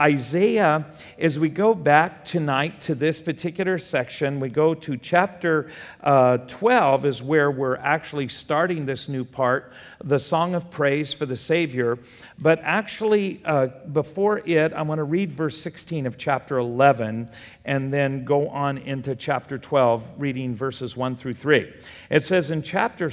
Isaiah, as we go back tonight to this particular section, we go to chapter 12 is where we're actually starting this new part, the Song of Praise for the Savior. But actually, before it, I want to read verse 16 of chapter 11 and then go on into chapter 12, reading verses 1 through 3. It says in chapter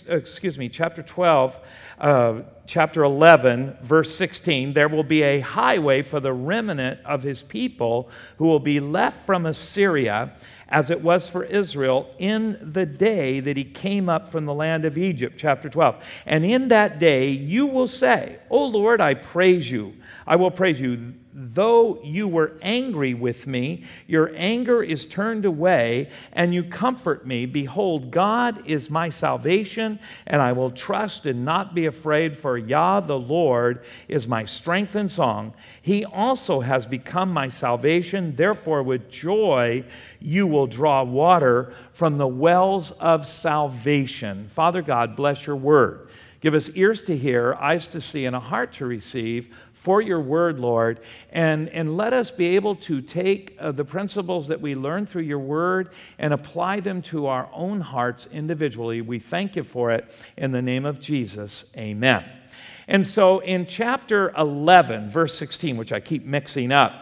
12, chapter 11, verse 16, there will be a highway for the remnant of his people who will be left from Assyria, as it was for Israel in the day that he came up from the land of Egypt. Chapter 12. And in that day you will say, O Lord, I praise you. I will praise you. Though you were angry with me, your anger is turned away, and you comfort me. Behold, God is my salvation, and I will trust and not be afraid, for Yah, the Lord, is my strength and song. He also has become my salvation. Therefore, with joy, you will draw water from the wells of salvation. Father God, bless your word. Give us ears to hear, eyes to see, and a heart to receive for your word, Lord, and let us be able to take the principles that we learn through your word and apply them to our own hearts individually. We thank you for it in the name of Jesus. Amen. And so in chapter 11, verse 16, which I keep mixing up,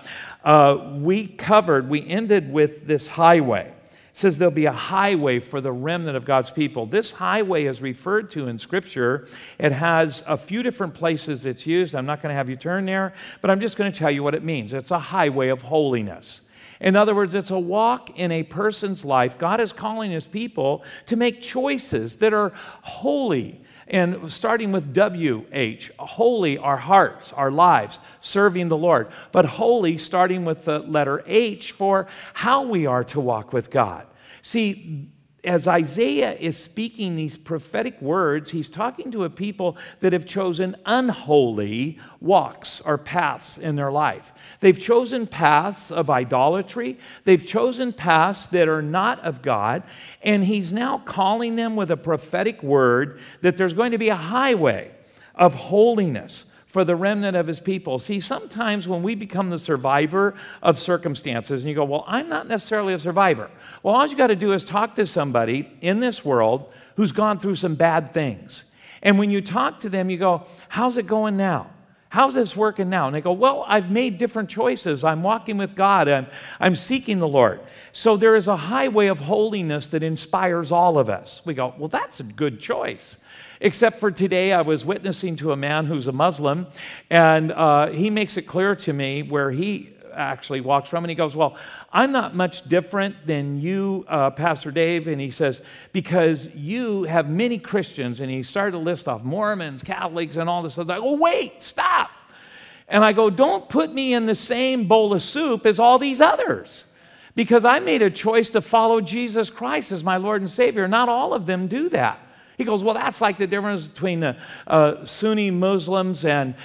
we ended with this highway. It says there'll be a highway for the remnant of God's people. This highway is referred to in Scripture. It has a few different places it's used. I'm not going to have you turn there, but I'm just going to tell you what it means. It's a highway of holiness. In other words, it's a walk in a person's life. God is calling his people to make choices that are holy. And starting with W-H, holy, our hearts, our lives, serving the Lord. But holy, starting with the letter H, for how we are to walk with God. See, as Isaiah is speaking these prophetic words, he's talking to a people that have chosen unholy walks or paths in their life. They've chosen paths of idolatry. They've chosen paths that are not of God. And he's now calling them with a prophetic word that there's going to be a highway of holiness for the remnant of his people. See, sometimes when we become the survivor of circumstances, and you go, well, I'm not necessarily a survivor. Well, all you got to do is talk to somebody in this world who's gone through some bad things. And when you talk to them, you go, how's it going now? How's this working now? And they go, well, I've made different choices. I'm walking with God. I'm seeking the Lord. So there is a highway of holiness that inspires all of us. We go, well, that's a good choice. Except for today, I was witnessing to a man who's a Muslim, and he makes it clear to me where he actually walks from, and he goes, well, I'm not much different than you, Pastor Dave, and he says, because you have many Christians, and he started to list off Mormons, Catholics, and all this stuff. I go, wait, stop. And I go, don't put me in the same bowl of soup as all these others, because I made a choice to follow Jesus Christ as my Lord and Savior. Not all of them do that. He goes, well, that's like the difference between the Sunni Muslims and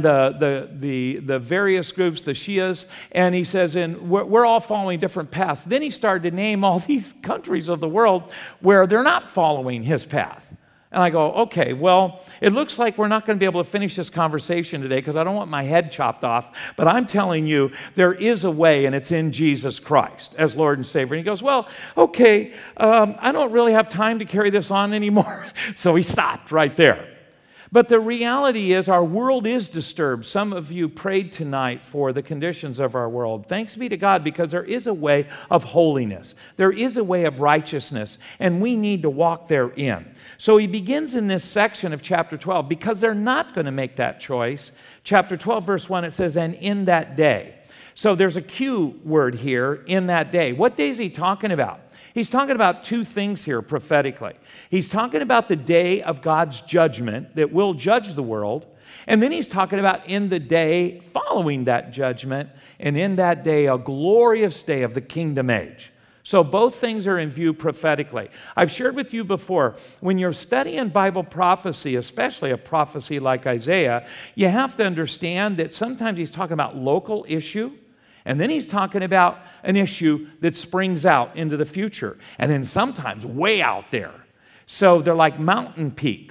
the various groups, the Shias. And he says, and we're all following different paths. Then he started to name all these countries of the world where they're not following his path. And I go, okay, well, it looks like we're not going to be able to finish this conversation today because I don't want my head chopped off. But I'm telling you, there is a way, and it's in Jesus Christ as Lord and Savior. And he goes, well, okay, I don't really have time to carry this on anymore. So he stopped right there. But the reality is our world is disturbed. Some of you prayed tonight for the conditions of our world. Thanks be to God, because there is a way of holiness. There is a way of righteousness, and we need to walk therein. So he begins in this section of chapter 12, because they're not going to make that choice. Chapter 12, verse 1, it says, and in that day. So there's a Q word here, in that day. What day is he talking about? He's talking about two things here prophetically. He's talking about the day of God's judgment that will judge the world. And then he's talking about in the day following that judgment, and in that day, a glorious day of the kingdom age. So both things are in view prophetically. I've shared with you before, when you're studying Bible prophecy, especially a prophecy like Isaiah, you have to understand that sometimes he's talking about local issue, and then he's talking about an issue that springs out into the future, and then sometimes way out there. So they're like mountain peaks.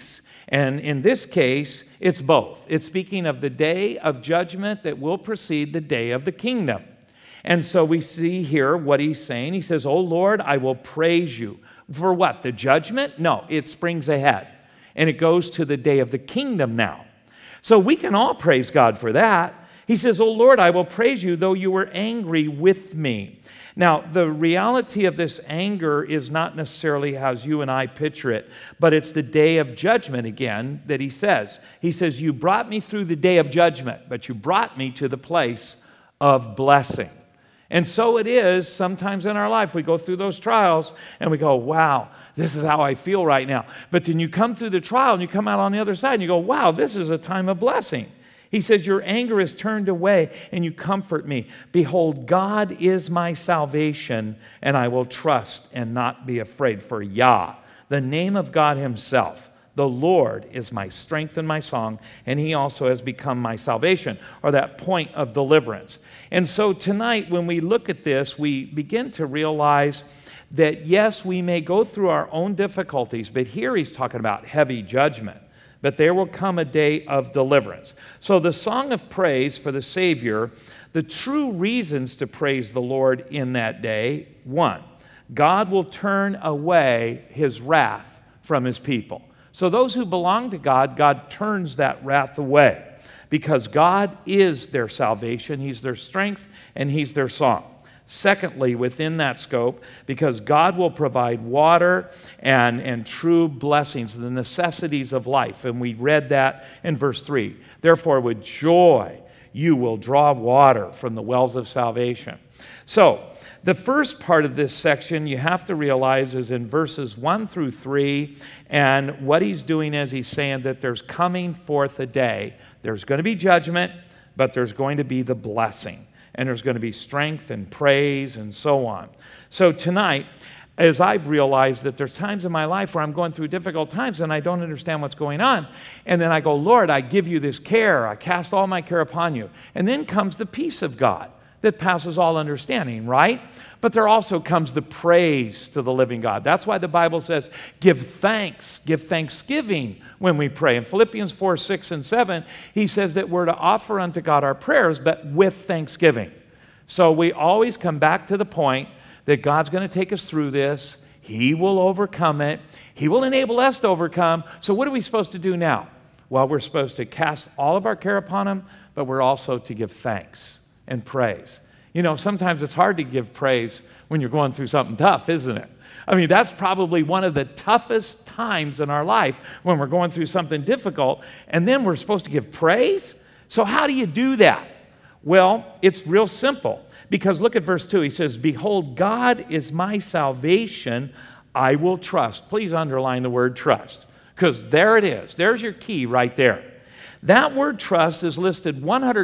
And in this case, it's both. It's speaking of the day of judgment that will precede the day of the kingdom. And so we see here what he's saying. He says, "Oh Lord, I will praise you." For what? The judgment? No, it springs ahead. And it goes to the day of the kingdom now. So we can all praise God for that. He says, "Oh Lord, I will praise you, though you were angry with me." Now, the reality of this anger is not necessarily as you and I picture it, but it's the day of judgment again that he says. He says, "You brought me through the day of judgment, but you brought me to the place of blessing." And so it is sometimes in our life. We go through those trials and we go, "Wow, this is how I feel right now." But then you come through the trial and you come out on the other side and you go, "Wow, this is a time of blessing." He says, "Your anger is turned away and you comfort me. Behold, God is my salvation, and I will trust and not be afraid. For Yah, the name of God himself, the Lord, is my strength and my song, and he also has become my salvation," or that point of deliverance. And so tonight, when we look at this, we begin to realize that yes, we may go through our own difficulties, but here he's talking about heavy judgment. But there will come a day of deliverance. So the song of praise for the Savior, the true reasons to praise the Lord in that day: one, God will turn away his wrath from his people. So those who belong to God, God turns that wrath away because God is their salvation, he's their strength, and he's their song. Secondly, within that scope, because God will provide water and true blessings, the necessities of life. And we read that in verse 3. "Therefore, with joy, you will draw water from the wells of salvation." So, the first part of this section you have to realize is in verses 1 through 3. And what he's doing is he's saying that there's coming forth a day. There's going to be judgment, but there's going to be the blessing. And there's going to be strength and praise and so on. So tonight, as I've realized that there's times in my life where I'm going through difficult times and I don't understand what's going on. And then I go, "Lord, I give you this care. I cast all my care upon you." And then comes the peace of God that passes all understanding, right? But there also comes the praise to the living God. That's why the Bible says, give thanks, give thanksgiving when we pray. In Philippians 4, 6, and 7, he says that we're to offer unto God our prayers, but with thanksgiving. So we always come back to the point that God's going to take us through this. He will overcome it. He will enable us to overcome. So what are we supposed to do now? Well, we're supposed to cast all of our care upon him, but we're also to give thanks and praise. You know, sometimes it's hard to give praise when you're going through something tough, isn't it? I mean, that's probably one of the toughest times in our life when we're going through something difficult, and then we're supposed to give praise? So how do you do that? Well, it's real simple, because look at verse 2. He says, "Behold, God is my salvation, I will trust." Please underline the word trust, because there it is. There's your key right there. That word trust is listed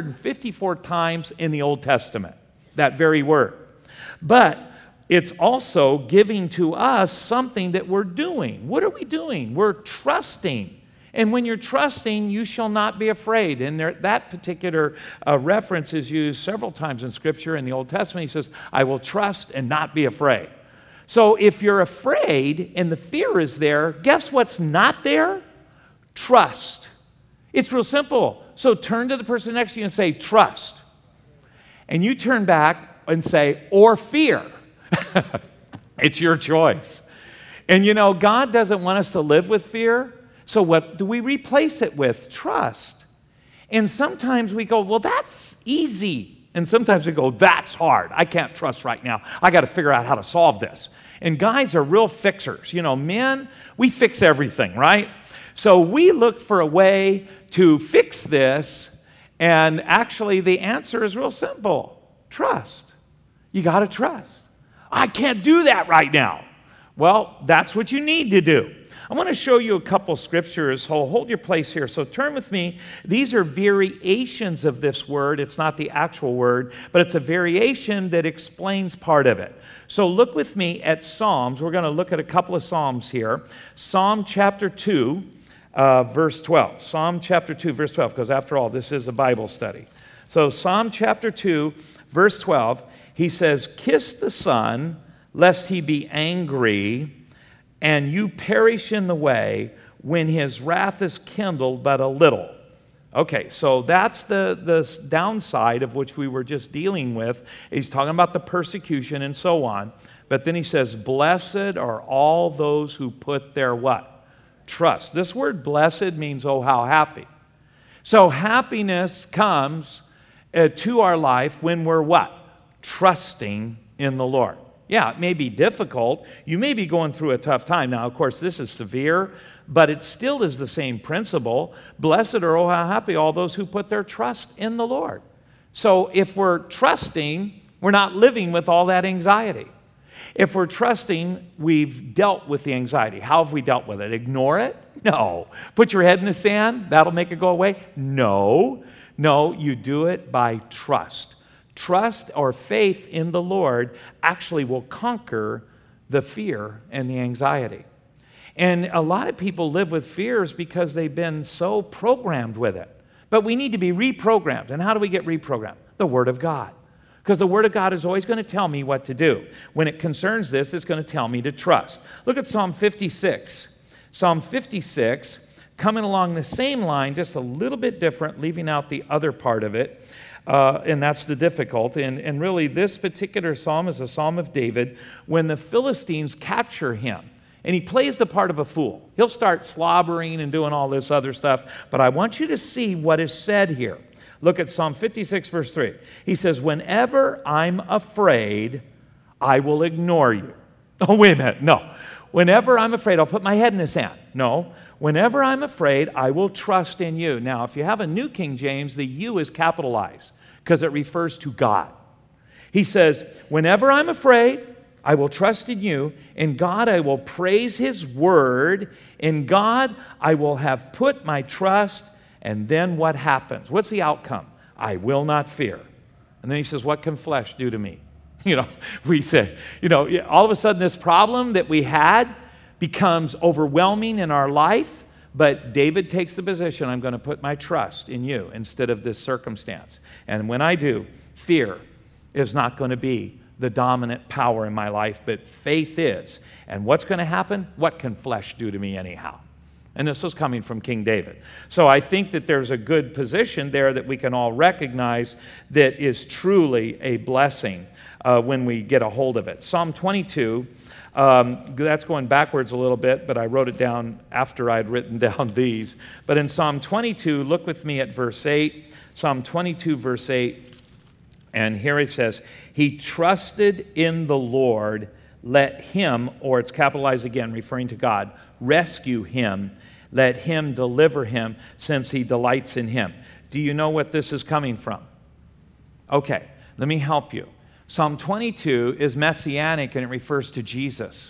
154 times in the Old Testament, that very word. But it's also giving to us something that we're doing. What are we doing? We're trusting. And when you're trusting, you shall not be afraid. And that particular reference is used several times in Scripture. In the Old Testament, he says, "I will trust and not be afraid." So if you're afraid and the fear is there, guess what's not there? Trust. It's real simple. So turn to the person next to you and say, "Trust." And you turn back and say, "Or fear." It's your choice. And you know, God doesn't want us to live with fear. So what do we replace it with? Trust. And sometimes we go, "Well, that's easy." And sometimes we go, "That's hard. I can't trust right now. I got to figure out how to solve this." And guys are real fixers. You know, men, we fix everything, right? So we look for a way to fix this, and actually the answer is real simple. Trust. You got to trust. "I can't do that right now." Well, that's what you need to do. I want to show you a couple scriptures, so hold your place here. So turn with me. These are variations of this word. It's not the actual word, but it's a variation that explains part of it. So look with me at Psalms. We're going to look at a couple of Psalms here. Psalm chapter 2, verse 12. Psalm chapter 2, verse 12, because after all, this is a Bible study. So Psalm chapter 2, verse 12, he says, "Kiss the Son, lest he be angry, and you perish in the way when his wrath is kindled but a little. Okay, so that's the downside of which we were just dealing with. He's talking about the persecution and so on. But then he says, blessed are all those who put their what? Trust. This word blessed means, oh, how happy. So happiness comes to our life when we're what? Trusting in the Lord. Yeah, it may be difficult. You may be going through a tough time. Now, of course, this is severe, but it still is the same principle. Blessed are, oh, how happy all those who put their trust in the Lord. So if we're trusting, we're not living with all that anxiety. If we're trusting, we've dealt with the anxiety. How have we dealt with it? Ignore it? No. Put your head in the sand? That'll make it go away? No. No, you do it by trust. Trust or faith in the Lord actually will conquer the fear and the anxiety. And a lot of people live with fears because they've been so programmed with it. But we need to be reprogrammed. And how do we get reprogrammed? The Word of God. Because the Word of God is always going to tell me what to do. When it concerns this, it's going to tell me to trust. Look at Psalm 56. Psalm 56, coming along the same line, just a little bit different, leaving out the other part of it. And that's the difficulty. And really, this particular psalm is a psalm of David when the Philistines capture him. And he plays the part of a fool. He'll start slobbering and doing all this other stuff. But I want you to see what is said here. Look at Psalm 56, verse 3. He says, whenever I'm afraid, I will ignore you. Oh, wait a minute. No. Whenever I'm afraid, I'll put my head in the sand. No. Whenever I'm afraid, I will trust in you. Now, if you have a New King James, the you is capitalized because it refers to God. He says, whenever I'm afraid, I will trust in you. In God, I will praise His word. In God, I will have put my trust. And then what happens? What's the outcome? I will not fear. And then he says, what can flesh do to me? We say, all of a sudden this problem that we had becomes overwhelming in our life. But David takes the position, I'm going to put my trust in you instead of this circumstance. And when I do, fear is not going to be the dominant power in my life, but faith is. And what's going to happen? What can flesh do to me anyhow? And this was coming from King David. So I think that there's a good position there that we can all recognize that is truly a blessing when we get a hold of it. Psalm 22, that's going backwards a little bit, but I wrote it down after I'd written down these. But in Psalm 22, look with me at verse 8. Psalm 22, verse 8. And here it says, he trusted in the Lord, let him, or it's capitalized again, referring to God, rescue him. Let him deliver him, since he delights in him. Do you know what this is coming from? Okay, let me help you. Psalm 22 is messianic and it refers to Jesus.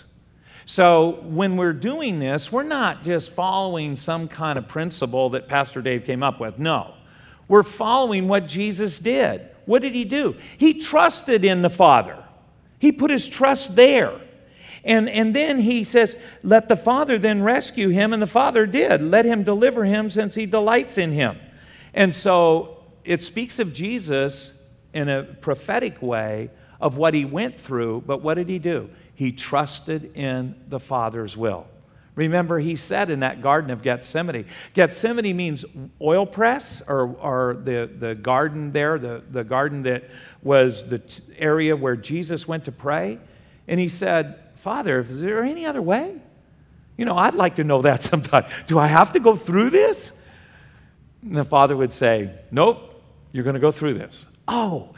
So when we're doing this, we're not just following some kind of principle that Pastor Dave came up with. No, we're following what Jesus did. What did he do? He trusted in the Father. He put his trust there. And then he says, let the Father then rescue him, and the Father did. Let him deliver him, since he delights in him. And so it speaks of Jesus in a prophetic way of what he went through, but what did he do? He trusted in the Father's will. Remember, he said in that Garden of Gethsemane, Gethsemane means oil press, or the garden there, the garden that was the area where Jesus went to pray. And he said, Father, is there any other way? I'd like to know that sometime. Do I have to go through this? And the Father would say, nope, you're going to go through this. Oh,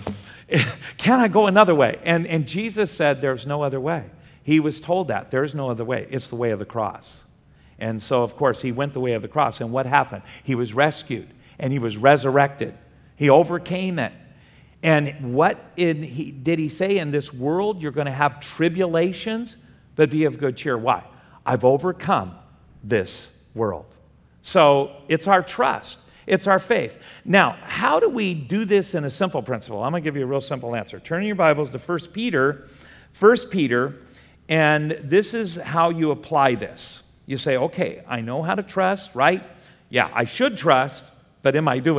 can I go another way? And Jesus said there's no other way. He was told that. There's no other way. It's the way of the cross. And so, of course, he went the way of the cross. And what happened? He was rescued and he was resurrected. He overcame it. And what did he say? In this world, you're going to have tribulations, but be of good cheer. Why? I've overcome this world. So it's our trust. It's our faith. Now, how do we do this in a simple principle? I'm going to give you a real simple answer. Turn in your Bibles to 1 Peter. 1 Peter, and this is how you apply this. You say, okay, I know how to trust, right? Yeah, I should trust, but am I doing it?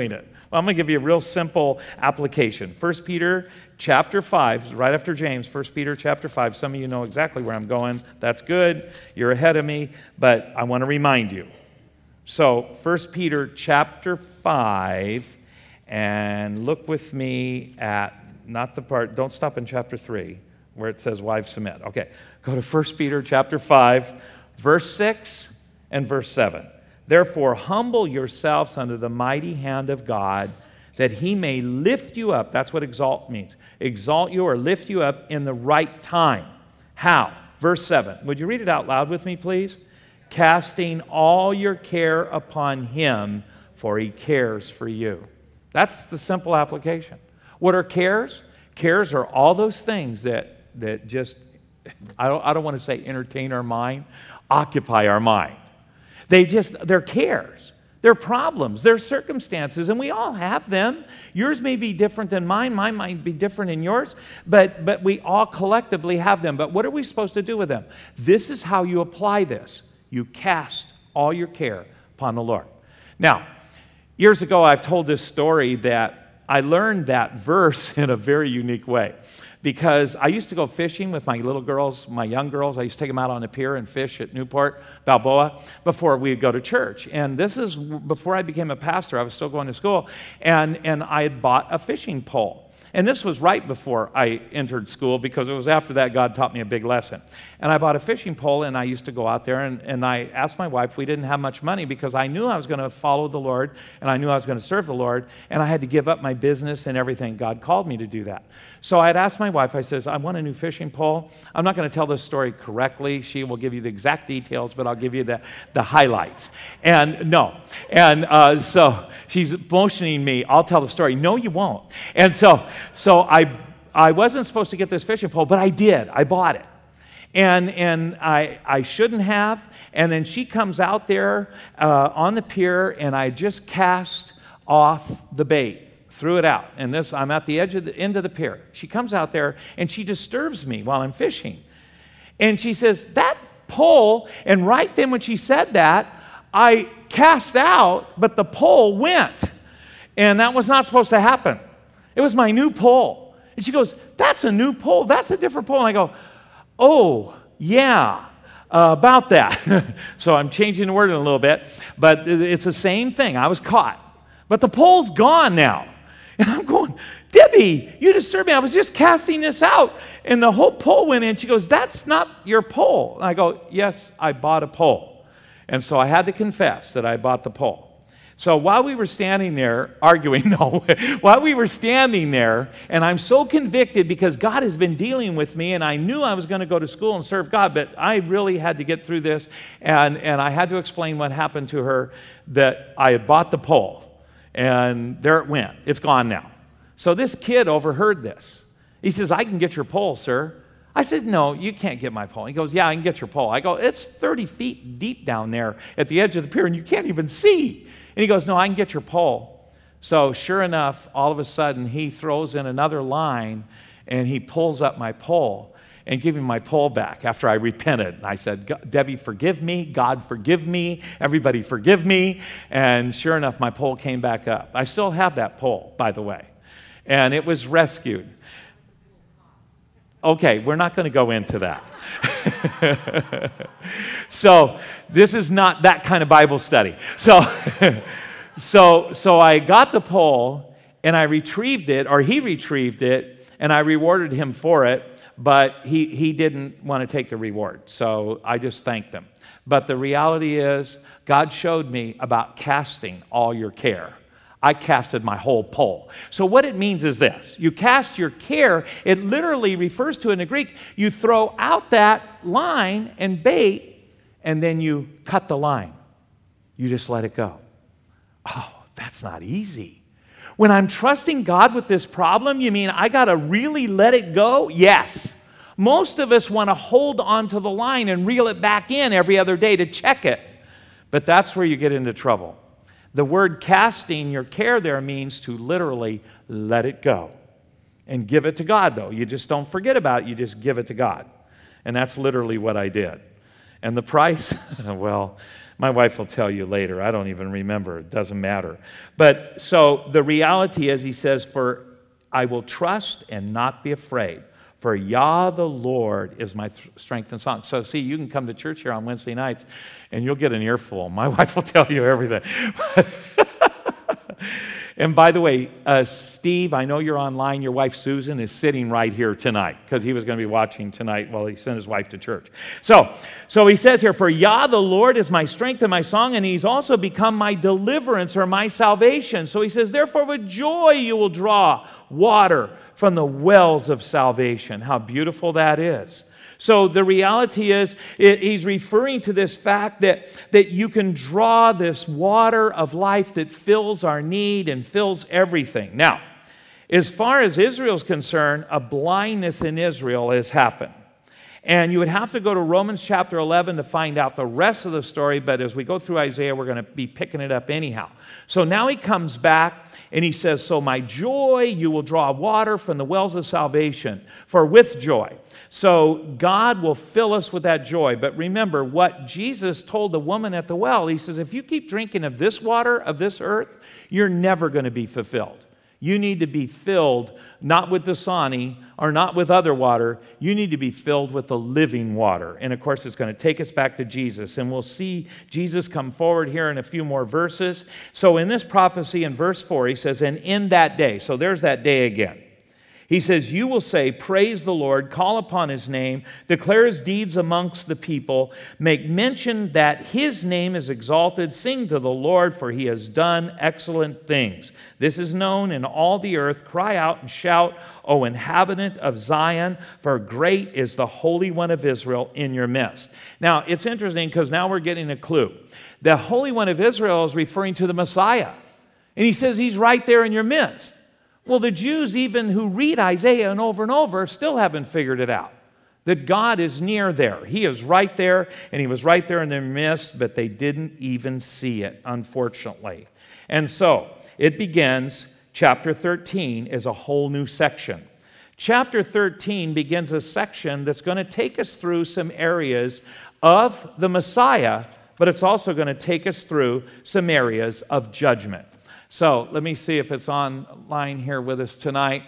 Well, I'm going to give you a real simple application. 1 Peter chapter 5, right after James, 1 Peter chapter 5. Some of you know exactly where I'm going. That's good. You're ahead of me, but I want to remind you. So 1 Peter chapter 5, and look with me at, not the part, don't stop in chapter 3, where it says, wives submit. Okay, go to 1 Peter chapter 5, verse 6 and verse 7. Therefore, humble yourselves under the mighty hand of God, that he may lift you up. That's what exalt means. Exalt you or lift you up in the right time. How? Verse 7. Would you read it out loud with me, please? Casting all your care upon him, for he cares for you. That's the simple application. What are cares? Cares are all those things that just, I don't want to say entertain our mind, occupy our mind. They're cares. They're problems. They're circumstances, and we all have them. Yours may be different than mine. Mine might be different than yours, but we all collectively have them. But what are we supposed to do with them? This is how you apply this. You cast all your care upon the Lord. Now, years ago, I've told this story that I learned that verse in a very unique way. Because I used to go fishing with my little girls, my young girls. I used to take them out on the pier and fish at Newport, Balboa, before we'd go to church. And this is before I became a pastor. I was still going to school. And I had bought a fishing pole. And this was right before I entered school, because it was after that God taught me a big lesson. And I bought a fishing pole, and I used to go out there, and I asked my wife, we didn't have much money, because I knew I was going to follow the Lord, and I knew I was going to serve the Lord, and I had to give up my business and everything. God called me to do that. So I had asked my wife, I says, I want a new fishing pole. I'm not going to tell this story correctly. She will give you the exact details, but I'll give you the highlights. And so she's motioning me, I'll tell the story. No, you won't. And so I wasn't supposed to get this fishing pole, but I did. I bought it. And I shouldn't have. And then she comes out there on the pier, and I just cast off the bait, threw it out. And I'm at the end of the pier. She comes out there, and she disturbs me while I'm fishing. And she says, that pole, and right then when she said that, I cast out, but the pole went. And that was not supposed to happen. It was my new pole. And she goes, that's a new pole. That's a different pole. And I go, oh, yeah, about that. So I'm changing the word a little bit, but it's the same thing. I was caught. But the pole's gone now. And I'm going, Debbie, you disturbed me. I was just casting this out, and the whole pole went in. She goes, that's not your pole. And I go, yes, I bought a pole. And so I had to confess that I bought the pole. So while we were standing there arguing, while we were standing there, and I'm so convicted because God has been dealing with me, and I knew I was going to go to school and serve God, but I really had to get through this, and I had to explain what happened to her, that I had bought the pole, and there it went. It's gone now. So this kid overheard this. He says, I can get your pole, sir. I said, no, you can't get my pole. He goes, yeah, I can get your pole. I go, it's 30 feet deep down there at the edge of the pier, and you can't even see. And he goes, no, I can get your pole. So sure enough, all of a sudden, he throws in another line, and he pulls up my pole and gives me my pole back after I repented. And I said, Debbie, forgive me. God, forgive me. Everybody, forgive me. And sure enough, my pole came back up. I still have that pole, by the way. And it was rescued. Okay, we're not going to go into that. So this is not that kind of Bible study. So I got the pole, and I retrieved it, or he retrieved it, and I rewarded him for it, but he didn't want to take the reward. So I just thanked him. But the reality is, God showed me about casting all your care. I casted my whole pole. So what it means is this. You cast your care. It literally refers to, in the Greek, you throw out that line and bait, and then you cut the line. You just let it go. Oh, that's not easy. When I'm trusting God with this problem, you mean I got to really let it go? Yes. Most of us want to hold on to the line and reel it back in every other day to check it. But that's where you get into trouble. The word casting your care there means to literally let it go and give it to God, though. You just don't forget about it. You just give it to God. And that's literally what I did. And the price, well, My wife will tell you later. I don't even remember. It doesn't matter. But so the reality is, he says, for I will trust and not be afraid. For Yah the Lord is my strength and song. So see, you can come to church here on Wednesday nights and you'll get an earful. My wife will tell you everything. And by the way, Steve, I know you're online. Your wife Susan is sitting right here tonight because he was going to be watching tonight while he sent his wife to church. So he says here, for Yah the Lord is my strength and my song, and he's also become my deliverance or my salvation. So he says, therefore with joy you will draw water from the wells of salvation. How beautiful that is. So the reality is, he's referring to this fact that you can draw this water of life that fills our need and fills everything. Now, as far as Israel's concerned, a blindness in Israel has happened. And you would have to go to Romans chapter 11 to find out the rest of the story, but as we go through Isaiah, we're going to be picking it up anyhow. So now he comes back and he says, so my joy, you will draw water from the wells of salvation, for with joy. So God will fill us with that joy. But remember what Jesus told the woman at the well. He says, if you keep drinking of this water, of this earth, you're never going to be fulfilled. You need to be filled not with Dasani or not with other water. You need to be filled with the living water. And of course, it's going to take us back to Jesus. And we'll see Jesus come forward here in a few more verses. So in this prophecy in verse 4, he says, and in that day, so there's that day again. He says, you will say, praise the Lord, call upon his name, declare his deeds amongst the people, make mention that his name is exalted, sing to the Lord, for he has done excellent things. This is known in all the earth. Cry out and shout, O inhabitant of Zion, for great is the Holy One of Israel in your midst. Now, it's interesting because now we're getting a clue. The Holy One of Israel is referring to the Messiah. And he says he's right there in your midst. Well, the Jews, even who read Isaiah and over, still haven't figured it out. That God is near there. He is right there, and he was right there in their midst, but they didn't even see it, unfortunately. And so, it begins, chapter 13 is a whole new section. Chapter 13 begins a section that's going to take us through some areas of the Messiah, but it's also going to take us through some areas of judgment. So let me see if it's online here with us tonight.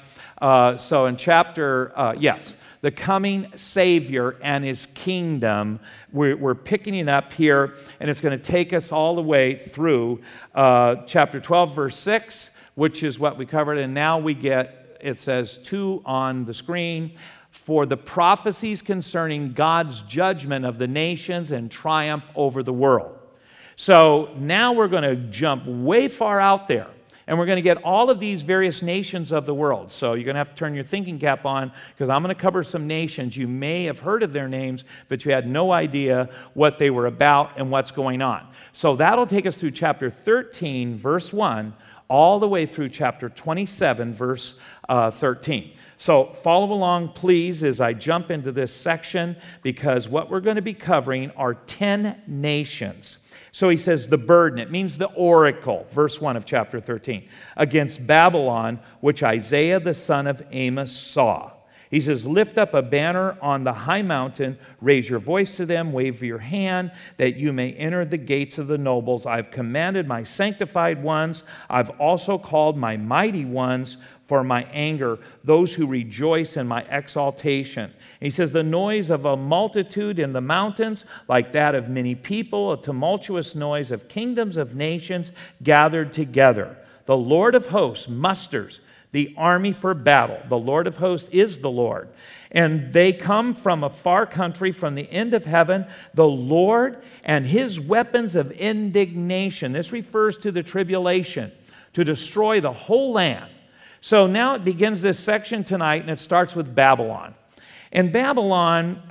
So in chapter, the coming Savior and his kingdom, we're picking it up here, and it's going to take us all the way through chapter 12, verse 6, which is what we covered. And now we get, it says 2 on the screen, for the prophecies concerning God's judgment of the nations and triumph over the world. So now we're going to jump way far out there, and we're going to get all of these various nations of the world. So you're going to have to turn your thinking cap on, because I'm going to cover some nations. You may have heard of their names, but you had no idea what they were about and what's going on. So that'll take us through chapter 13, verse 1, all the way through chapter 27, verse 13. So follow along, please, as I jump into this section, because what we're going to be covering are 10 nations. So he says the burden, it means the oracle, verse 1 of chapter 13, against Babylon, which Isaiah the son of Amos saw. He says, lift up a banner on the high mountain, raise your voice to them, wave your hand, that you may enter the gates of the nobles. I've commanded my sanctified ones. I've also called my mighty ones for my anger, those who rejoice in my exaltation. He says, the noise of a multitude in the mountains, like that of many people, a tumultuous noise of kingdoms of nations gathered together. The Lord of hosts musters the army for battle. The Lord of hosts is the Lord. And they come from a far country, from the end of heaven, the Lord and his weapons of indignation. This refers to the tribulation, to destroy the whole land. So now it begins this section tonight, and it starts with Babylon. And Babylon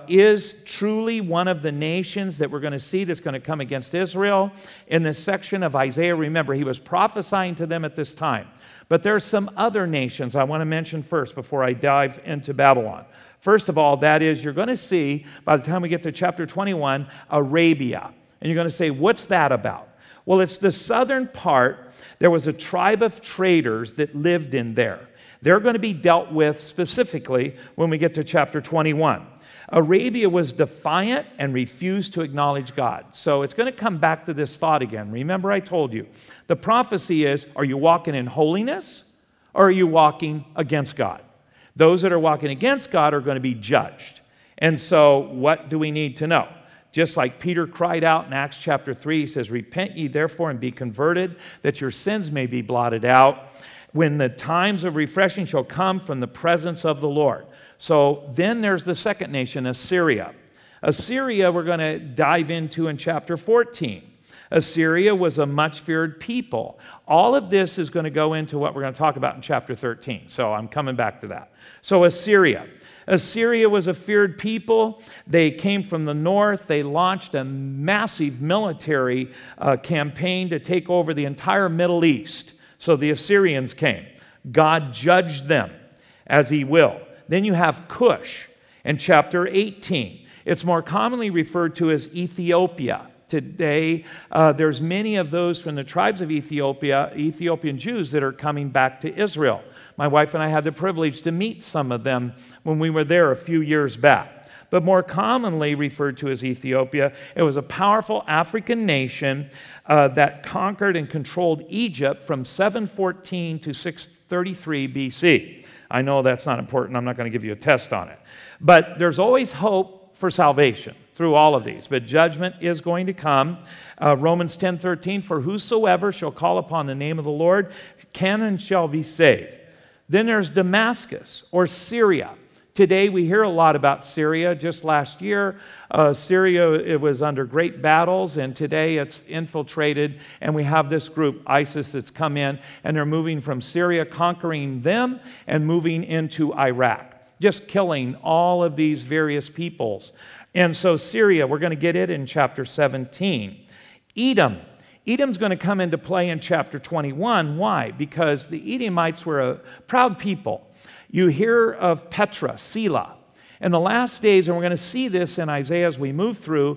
is truly one of the nations that we're going to see that's going to come against Israel. In this section of Isaiah, remember, he was prophesying to them at this time. But there are some other nations I want to mention first before I dive into Babylon. First of all, that is, you're going to see, by the time we get to chapter 21, Arabia. And you're going to say, what's that about? Well, it's the southern part. There was a tribe of traders that lived in there. They're going to be dealt with specifically when we get to chapter 21. Arabia was defiant and refused to acknowledge God. So it's going to come back to this thought again. Remember, I told you, the prophecy is, are you walking in holiness or are you walking against God? Those that are walking against God are going to be judged. And so what do we need to know? Just like Peter cried out in Acts chapter 3, he says, repent ye therefore and be converted, that your sins may be blotted out, when the times of refreshing shall come from the presence of the Lord. So then there's the second nation, Assyria. Assyria we're going to dive into in chapter 14. Assyria was a much feared people. All of this is going to go into what we're going to talk about in chapter 13. So I'm coming back to that. So Assyria. Assyria was a feared people. They came from the north. They launched a massive military campaign to take over the entire Middle East. So the Assyrians came. God judged them as he will. Then you have Cush in chapter 18. It's more commonly referred to as Ethiopia. Today, there's many of those from the tribes of Ethiopia, Ethiopian Jews, that are coming back to Israel. My wife and I had the privilege to meet some of them when we were there a few years back. But more commonly referred to as Ethiopia, it was a powerful African nation that conquered and controlled Egypt from 714 to 633 BC. I know that's not important. I'm not going to give you a test on it. But there's always hope for salvation through all of these. But judgment is going to come. Romans 10:13, for whosoever shall call upon the name of the Lord can and shall be saved. Then there's Damascus or Syria. Today we hear a lot about Syria. Just last year, Syria, it was under great battles, and today it's infiltrated, and we have this group, ISIS, that's come in, and they're moving from Syria, conquering them, and moving into Iraq, just killing all of these various peoples. And so Syria, we're going to get it in chapter 17. Edom. Edom's going to come into play in chapter 21. Why? Because the Edomites were a proud people. You hear of Petra, Selah. In the last days, and we're going to see this in Isaiah as we move through,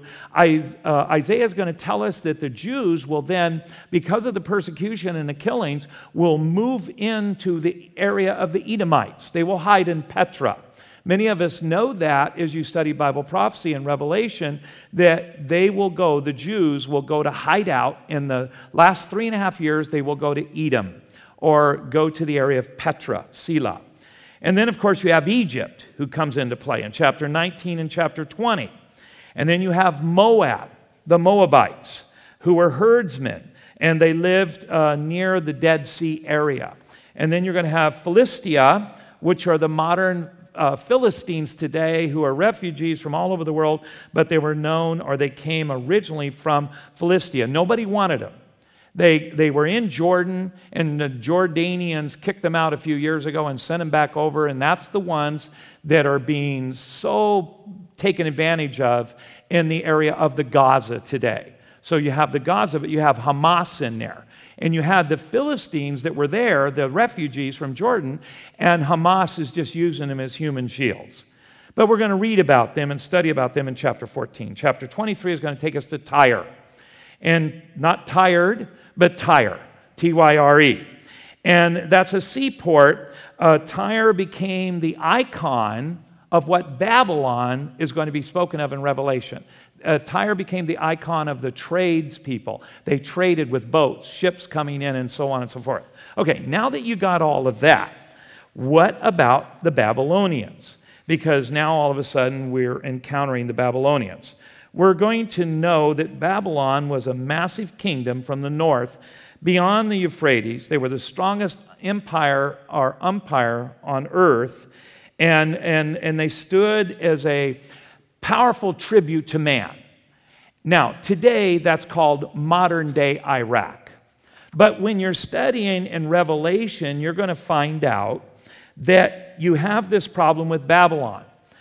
Isaiah is going to tell us that the Jews will then, because of the persecution and the killings, will move into the area of the Edomites. They will hide in Petra. Many of us know that as you study Bible prophecy and Revelation, that they will go, the Jews will go to hide out. In the last 3.5 years, they will go to Edom or go to the area of Petra, Selah. And then, of course, you have Egypt, who comes into play in chapter 19 and chapter 20. And then you have Moab, the Moabites, who were herdsmen, and they lived near the Dead Sea area. And then you're going to have Philistia, which are the modern Philistines today, who are refugees from all over the world, but they were known, or they came originally from Philistia. Nobody wanted them. They were in Jordan, and the Jordanians kicked them out a few years ago and sent them back over, and that's the ones that are being so taken advantage of in the area of the Gaza today. So you have the Gaza, but you have Hamas in there. And you had the Philistines that were there, the refugees from Jordan, and Hamas is just using them as human shields. But we're going to read about them and study about them in chapter 14. Chapter 23 is going to take us to Tyre. And not tired, but Tyre, T-Y-R-E. And that's a seaport. Tyre became the icon of what Babylon is going to be spoken of in Revelation. Tyre became the icon of the tradespeople. They traded with boats, ships coming in, and so on and so forth. Okay, now that you got all of that, what about the Babylonians? Because now all of a sudden we're encountering the Babylonians. We're going to know that Babylon was a massive kingdom from the north beyond the Euphrates. They were the strongest empire or umpire on earth, and they stood as a powerful tribute to man. Now, today, that's called modern-day Iraq. But when you're studying in Revelation, you're going to find out that you have this problem with Babylon.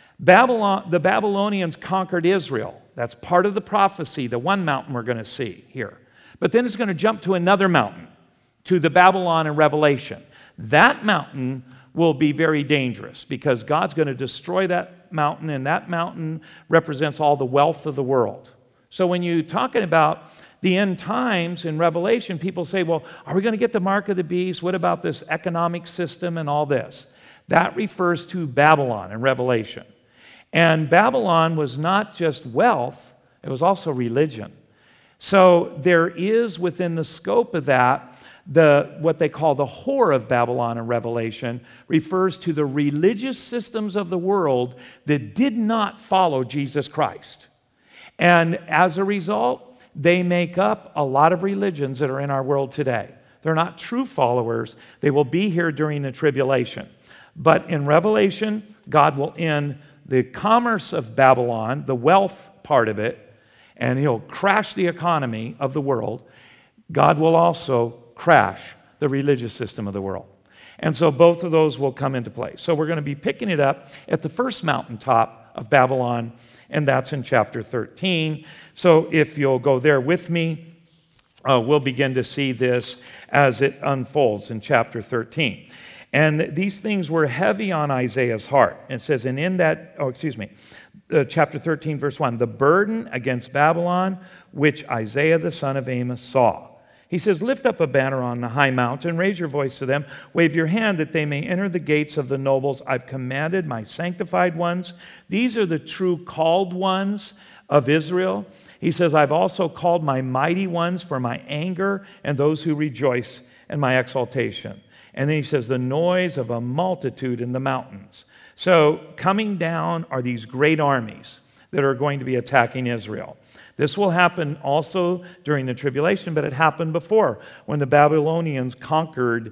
The Babylonians conquered Israel. That's part of the prophecy, the one mountain we're going to see here. But then it's going to jump to another mountain, to the Babylon in Revelation. That mountain will be very dangerous because God's going to destroy that mountain, and that mountain represents all the wealth of the world. So when you're talking about the end times in Revelation, people say, well, are we going to get the mark of the beast? What about this economic system and all this? That refers to Babylon in Revelation. And Babylon was not just wealth, it was also religion. So there is within the scope of that, what they call the whore of Babylon in Revelation refers to the religious systems of the world that did not follow Jesus Christ. And as a result, they make up a lot of religions that are in our world today. They're not true followers. They will be here during the tribulation. But in Revelation, God will end the commerce of Babylon, the wealth part of it, and he'll crash the economy of the world. God will also crash the religious system of the world. And so both of those will come into play. So we're going to be picking it up at the first mountaintop of Babylon, and that's in chapter 13. So if you'll go there with me, we'll begin to see this as it unfolds in chapter 13. And these things were heavy on Isaiah's heart. It says, and in that, chapter 13, verse 1, the burden against Babylon, which Isaiah the son of Amos saw. He says, lift up a banner on the high mountain, raise your voice to them, wave your hand that they may enter the gates of the nobles. I've commanded my sanctified ones. These are the true called ones of Israel. He says, I've also called my mighty ones for my anger and those who rejoice in my exaltation. And then he says, the noise of a multitude in the mountains. So coming down are these great armies that are going to be attacking Israel. This will happen also during the tribulation, but it happened before when the Babylonians conquered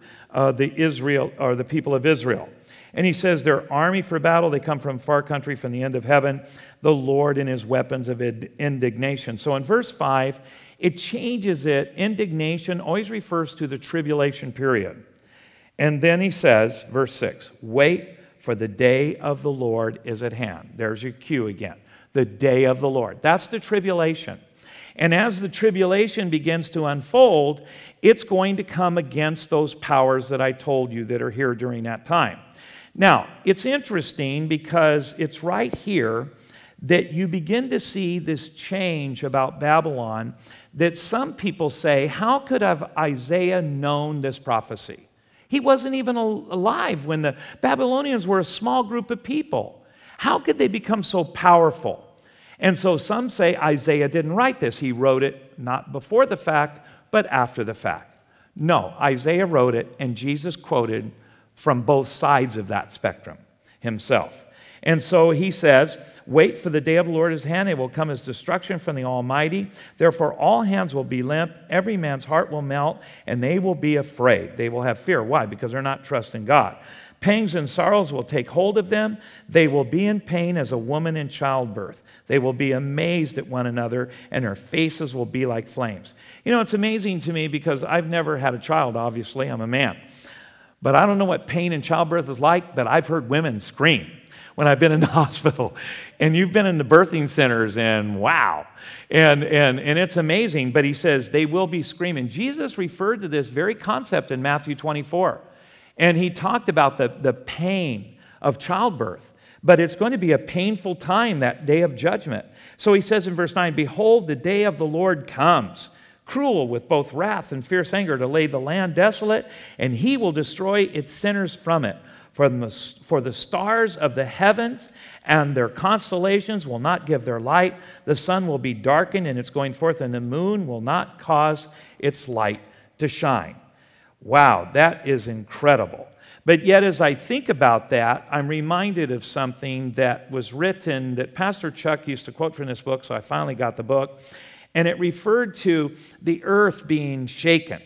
the people of Israel. And he says, their army for battle, they come from far country, from the end of heaven, the Lord and his weapons of indignation. So in verse 5, it changes it. Indignation always refers to the tribulation period. And then he says, verse 6, wait, for the day of the Lord is at hand. There's your cue again. The day of the Lord. That's the tribulation. And as the tribulation begins to unfold, it's going to come against those powers that I told you that are here during that time. Now, it's interesting because it's right here that you begin to see this change about Babylon that some people say, how could have Isaiah known this prophecy? He wasn't even alive when the Babylonians were a small group of people. How could they become so powerful? And so some say Isaiah didn't write this. He wrote it not before the fact, but after the fact. No, Isaiah wrote it, and Jesus quoted from both sides of that spectrum himself. And so he says, wait, for the day of the Lord is at hand. It will come as destruction from the Almighty. Therefore, all hands will be limp. Every man's heart will melt, and they will be afraid. They will have fear. Why? Because they're not trusting God. Pangs and sorrows will take hold of them. They will be in pain as a woman in childbirth. They will be amazed at one another, and their faces will be like flames. You know, it's amazing to me because I've never had a child, obviously. I'm a man. But I don't know what pain in childbirth is like, but I've heard women scream when I've been in the hospital. And you've been in the birthing centers, and wow. And it's amazing. But he says they will be screaming. Jesus referred to this very concept in Matthew 24. And he talked about the pain of childbirth. But it's going to be a painful time, that day of judgment. So he says in verse 9, behold, the day of the Lord comes, cruel with both wrath and fierce anger, to lay the land desolate, and he will destroy its sinners from it. For the stars of the heavens and their constellations will not give their light. The sun will be darkened in its going forth, and the moon will not cause its light to shine. Wow, that is incredible. But yet, as I think about that, I'm reminded of something that was written that Pastor Chuck used to quote from this book, so I finally got the book. And it referred to the earth being shaken.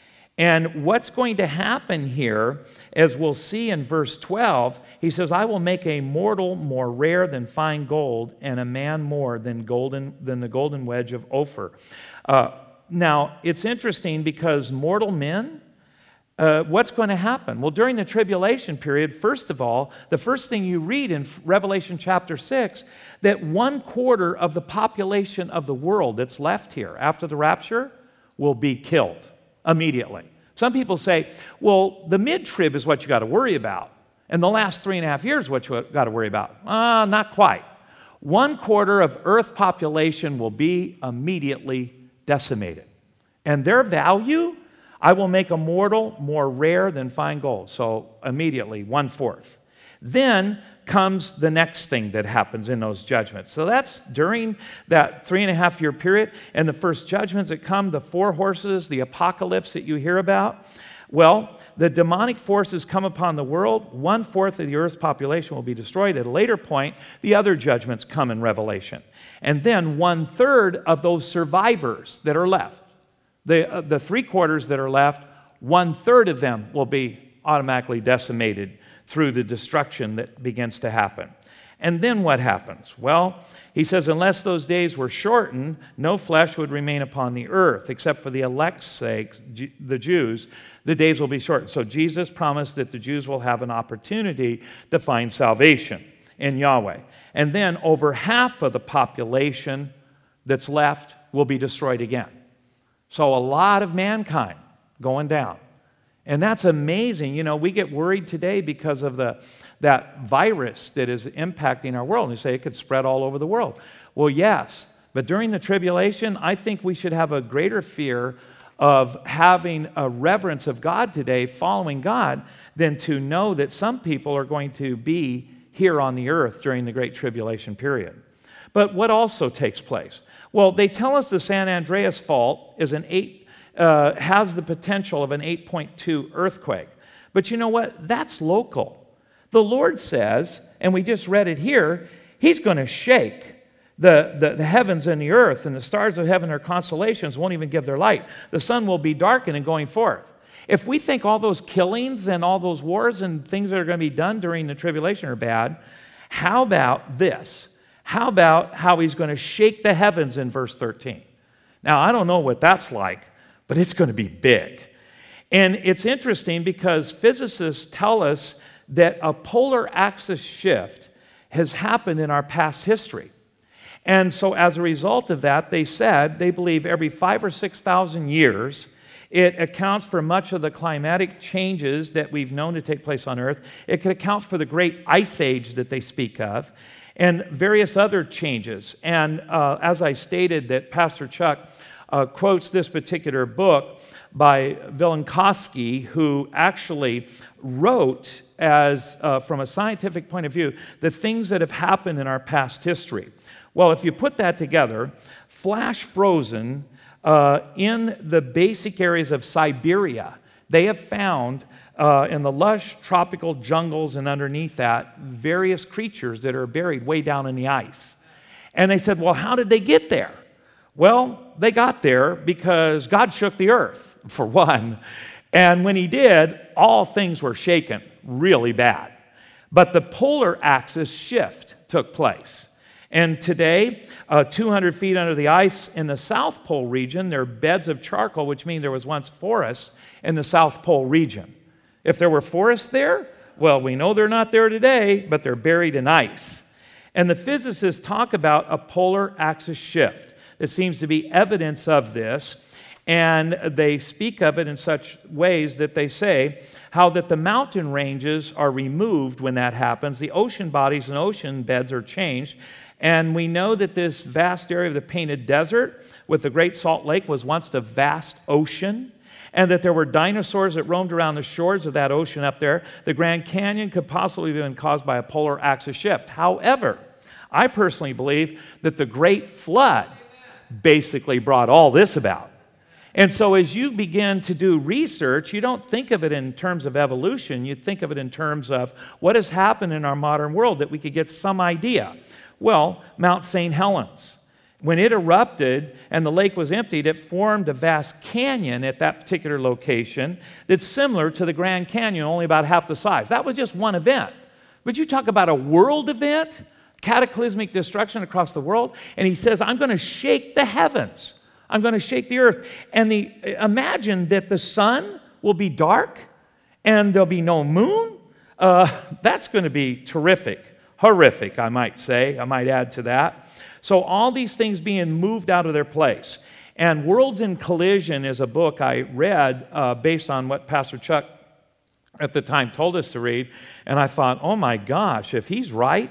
And what's going to happen here, as we'll see in verse 12, he says, I will make a mortal more rare than fine gold, and a man more than the golden wedge of Ophir. Now, it's interesting because mortal men, what's going to happen? Well, during the tribulation period, first of all, the first thing you read in Revelation chapter 6, that 1/4 of the population of the world that's left here after the rapture will be killed immediately. Some people say, well, the mid-trib is what you got to worry about, and the last 3.5 years is what you got to worry about. Not quite. 1/4 of Earth population will be immediately decimated. And their value, I will make a mortal more rare than fine gold. So immediately, 1/4. Then comes the next thing that happens in those judgments. So that's during that 3.5-year period. And the first judgments that come, the 4 horses, the apocalypse that you hear about. Well, the demonic forces come upon the world. 1/4 of the earth's population will be destroyed. At a later point, the other judgments come in Revelation. And then 1/3 of those survivors that are left, the 3/4 that are left, 1/3 of them will be automatically decimated through the destruction that begins to happen. And then what happens? Well, he says, unless those days were shortened, no flesh would remain upon the earth, except for the elect's sake, the Jews, the days will be shortened. So Jesus promised that the Jews will have an opportunity to find salvation in Yahweh. And then over half of the population that's left will be destroyed again. So a lot of mankind going down. And that's amazing. You know, we get worried today because of that virus that is impacting our world. And you say it could spread all over the world. Well, yes. But during the tribulation, I think we should have a greater fear of having a reverence of God today, following God, than to know that some people are going to be here on the earth during the Great Tribulation period. But what also takes place? Well, they tell us the San Andreas Fault is has the potential of an 8.2 earthquake. But you know what? That's local. The Lord says, and we just read it here, He's going to shake the heavens and the earth, and the stars of heaven, their constellations, won't even give their light. The sun will be darkened and going forth. If we think all those killings and all those wars and things that are going to be done during the tribulation are bad, how about this? How about how He's going to shake the heavens in verse 13? Now, I don't know what that's like, but it's going to be big. And it's interesting because physicists tell us that a polar axis shift has happened in our past history. And so as a result of that, they said they believe every 5,000 or 6,000 years, it accounts for much of the climatic changes that we've known to take place on Earth. It could account for the great ice age that they speak of and various other changes. And as I stated, that Pastor Chuck quotes this particular book by Velikovsky, who actually wrote as from a scientific point of view the things that have happened in our past history. Well, if you put that together, flash frozen in the basic areas of Siberia, they have found in the lush tropical jungles and underneath that various creatures that are buried way down in the ice. And they said, well, how did they get there? Well, they got there because God shook the earth, for one. And when He did, all things were shaken really bad. But the polar axis shift took place. And today, 200 feet under the ice in the South Pole region, there are beds of charcoal, which means there was once forests in the South Pole region. If there were forests there, well, we know they're not there today, but they're buried in ice. And the physicists talk about a polar axis shift. There seems to be evidence of this, and they speak of it in such ways that they say how that the mountain ranges are removed when that happens. The ocean bodies and ocean beds are changed. And we know that this vast area of the Painted Desert with the Great Salt Lake was once a vast ocean, and that there were dinosaurs that roamed around the shores of that ocean up there. The Grand Canyon could possibly have been caused by a polar axis shift. However, I personally believe that the Great Flood basically brought all this about. And so as you begin to do research, you don't think of it in terms of evolution. You think of it in terms of what has happened in our modern world that we could get some idea. Well, Mount St. Helens. When it erupted and the lake was emptied, it formed a vast canyon at that particular location that's similar to the Grand Canyon, only about half the size. That was just one event. But you talk about a world event, cataclysmic destruction across the world, and He says, I'm going to shake the heavens. I'm going to shake the earth. And imagine that the sun will be dark and there'll be no moon. That's going to be terrific. Horrific, I might say. I might add to that. So all these things being moved out of their place. And Worlds in Collision is a book I read based on what Pastor Chuck at the time told us to read. And I thought, oh my gosh, if he's right,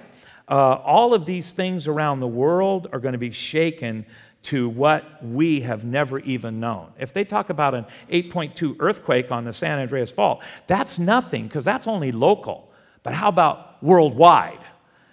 all of these things around the world are going to be shaken to what we have never even known. If they talk about an 8.2 earthquake on the San Andreas Fault, that's nothing because that's only local. But how about worldwide?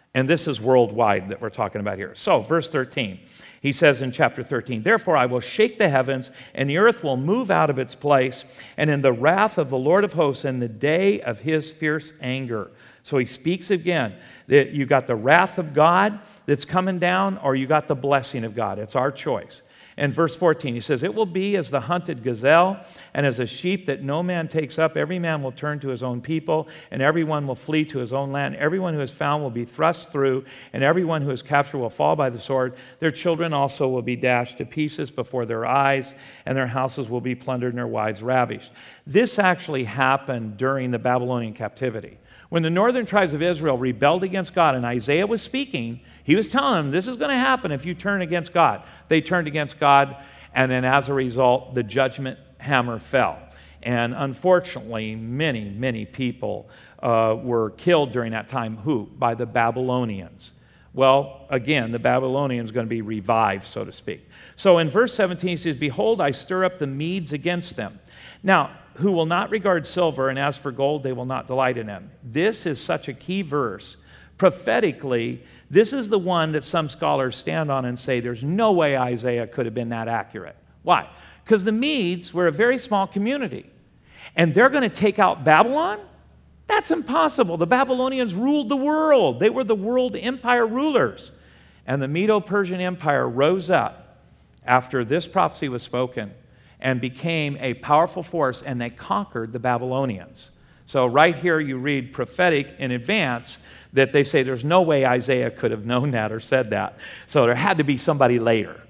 And this is worldwide that we're talking about here. So, verse 13, he says in chapter 13, "Therefore I will shake the heavens, and the earth will move out of its place, and in the wrath of the Lord of hosts, in the day of his fierce anger." So he speaks again that you got the wrath of God that's coming down, or you got the blessing of God. It's our choice. In verse 14, he says, "It will be as the hunted gazelle and as a sheep that no man takes up. Every man will turn to his own people, and everyone will flee to his own land. Everyone who is found will be thrust through, and everyone who is captured will fall by the sword. Their children also will be dashed to pieces before their eyes, and their houses will be plundered and their wives ravished." This actually happened during the Babylonian captivity. When the northern tribes of Israel rebelled against God, and Isaiah was speaking, he was telling them, this is going to happen if you turn against God. They turned against God, and then as a result, the judgment hammer fell. And unfortunately, many, many people were killed during that time. Who? By the Babylonians. Well, again, the Babylonians are going to be revived, so to speak. So in verse 17, he says, "Behold, I stir up the Medes against them. Now, who will not regard silver, and as for gold, they will not delight in them." This is such a key verse. Prophetically, this is the one that some scholars stand on and say there's no way Isaiah could have been that accurate. Why? Because the Medes were a very small community, and they're going to take out Babylon? That's impossible. The Babylonians ruled the world. They were the world empire rulers. And the Medo-Persian Empire rose up after this prophecy was spoken and became a powerful force, and they conquered the Babylonians. So right here you read prophetic in advance that they say there's no way Isaiah could have known that or said that. So there had to be somebody later.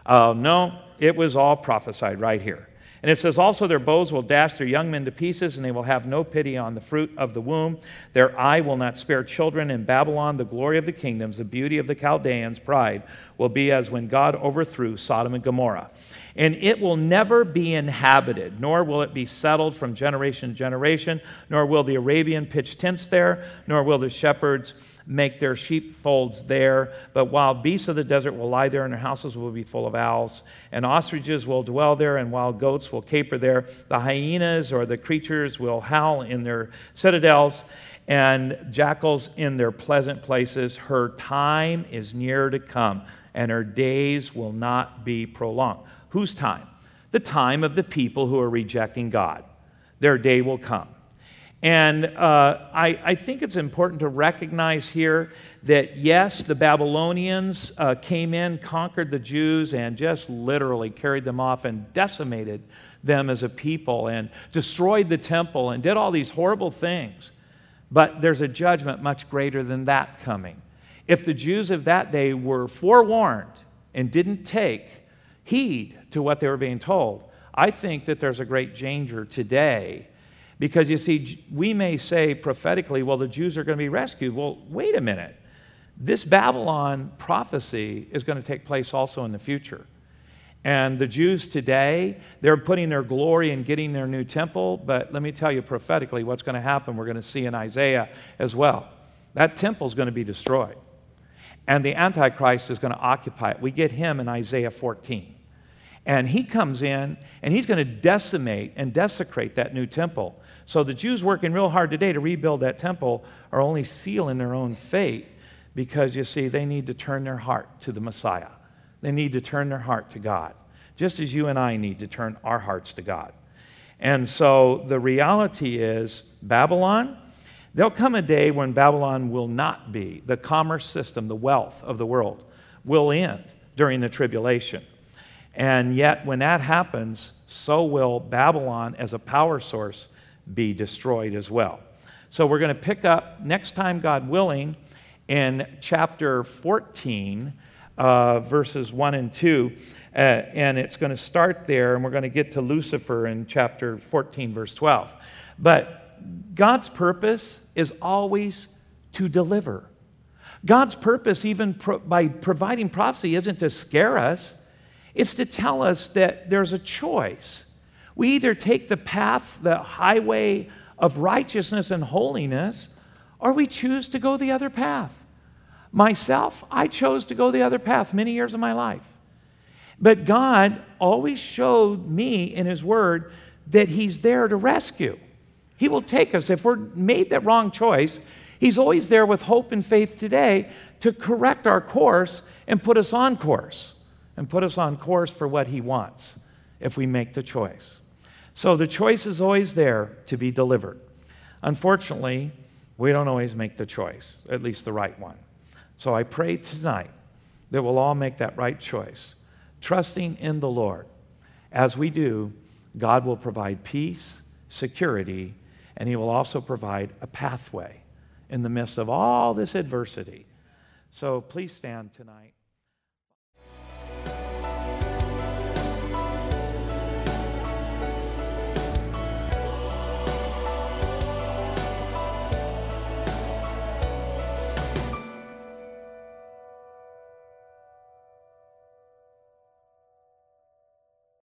No, it was all prophesied right here. And it says, "Also their bows will dash their young men to pieces, and they will have no pity on the fruit of the womb. Their eye will not spare children. In Babylon, the glory of the kingdoms, the beauty of the Chaldeans' pride, will be as when God overthrew Sodom and Gomorrah. And it will never be inhabited, nor will it be settled from generation to generation, nor will the Arabian pitch tents there, nor will the shepherds make their sheepfolds there. But wild beasts of the desert will lie there, and their houses will be full of owls. And ostriches will dwell there, and wild goats will caper there. The hyenas or the creatures will howl in their citadels, and jackals in their pleasant places. Her time is near to come, and her days will not be prolonged." Whose time? The time of the people who are rejecting God. Their day will come. And I think it's important to recognize here that, yes, the Babylonians came in, conquered the Jews, and just literally carried them off and decimated them as a people and destroyed the temple and did all these horrible things. But there's a judgment much greater than that coming. If the Jews of that day were forewarned and didn't take heed to what they were being told, I think that there's a great danger today. Because you see, we may say prophetically, well, the Jews are going to be rescued. Well, wait a minute. This Babylon prophecy is going to take place also in the future. And the Jews today, they're putting their glory in getting their new temple. But let me tell you prophetically what's going to happen. We're going to see in Isaiah as well. That temple is going to be destroyed. And the Antichrist is going to occupy it. We get him in Isaiah 14. And he comes in, and he's going to decimate and desecrate that new temple. So the Jews working real hard today to rebuild that temple are only sealing their own fate, because, you see, they need to turn their heart to the Messiah. They need to turn their heart to God, just as you and I need to turn our hearts to God. And so the reality is, Babylon, there'll come a day when Babylon will not be. The commerce system, the wealth of the world, will end during the tribulation. And yet, when that happens, so will Babylon as a power source be destroyed as well. So we're going to pick up next time, God willing, in chapter 14, verses 1 and 2. And it's going to start there, and we're going to get to Lucifer in chapter 14, verse 12. But God's purpose is always to deliver. God's purpose, even by providing prophecy, isn't to scare us. It's to tell us that there's a choice. We either take the path, the highway of righteousness and holiness, or we choose to go the other path. Myself, I chose to go the other path many years of my life. But God always showed me in His Word that He's there to rescue. He will take us. If we're made that wrong choice, He's always there with hope and faith today to correct our course and put us on course, and put us on course for what He wants if we make the choice. So the choice is always there to be delivered. Unfortunately, we don't always make the choice, at least the right one. So I pray tonight that we'll all make that right choice, trusting in the Lord. As we do, God will provide peace, security, and He will also provide a pathway in the midst of all this adversity. So please stand tonight.